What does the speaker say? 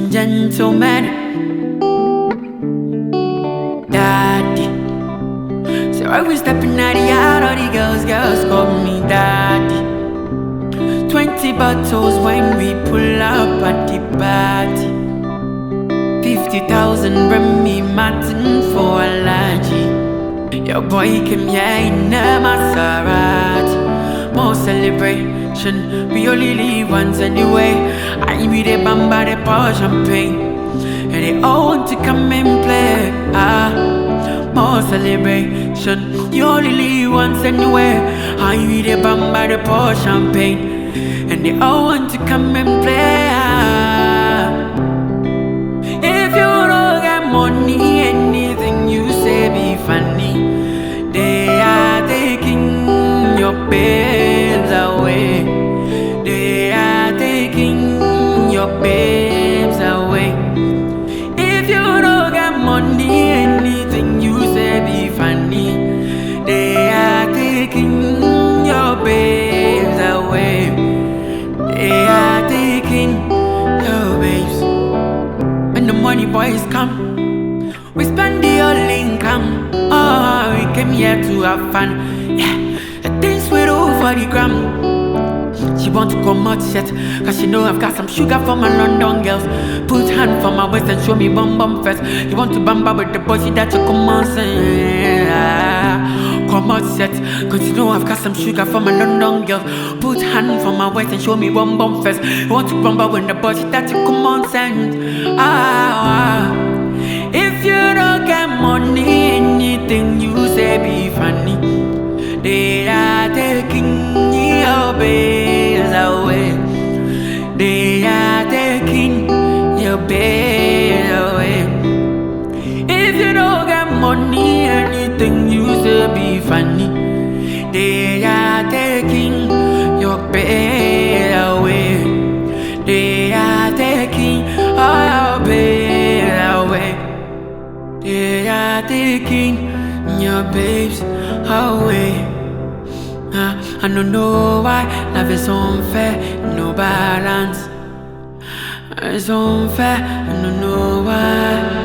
and gentlemen, daddy. So I was stepping out the yard, all the girls call me daddy. 20 bottles when we pull up at the party. 50,000 Remy Martin for a allergy. Your boy came here in a Maserati. More celebration, we only live once anyway. I be the bamba, they pour champagne, and they all want to come and play. More celebration, you only live once anyway. I be the bamba, they pour champagne, and they all want to come and play. If you don't get money, anything you say be funny. They are taking your babes away. They are taking your babes away. If you don't get money, anything you say be funny. They are taking your babes away. They are taking your babes. When the money boys come, we spend the whole income. Oh, we came here to have fun. Yeah, the things we do for the gram. She want to come out yet, cause she know I've got some sugar for my London girls. Put hand for my waist and show me bum bum first. You want to bamba with the boy, she that you come on say. Come out yet, cause you know I've got some sugar for my London girls. Put hand for my waist and show me bum bum first. You want to bamba with the boy, she that you come on say. If you don't get money, anything you say be funny. They are taking your babes away. They are taking your babes away. If you don't get money, anything you say be funny. They are taking your babes away. They are taking all your babes away. They are taking your babes away. I don't know why love is unfair, no balance. It's unfair, I don't know why.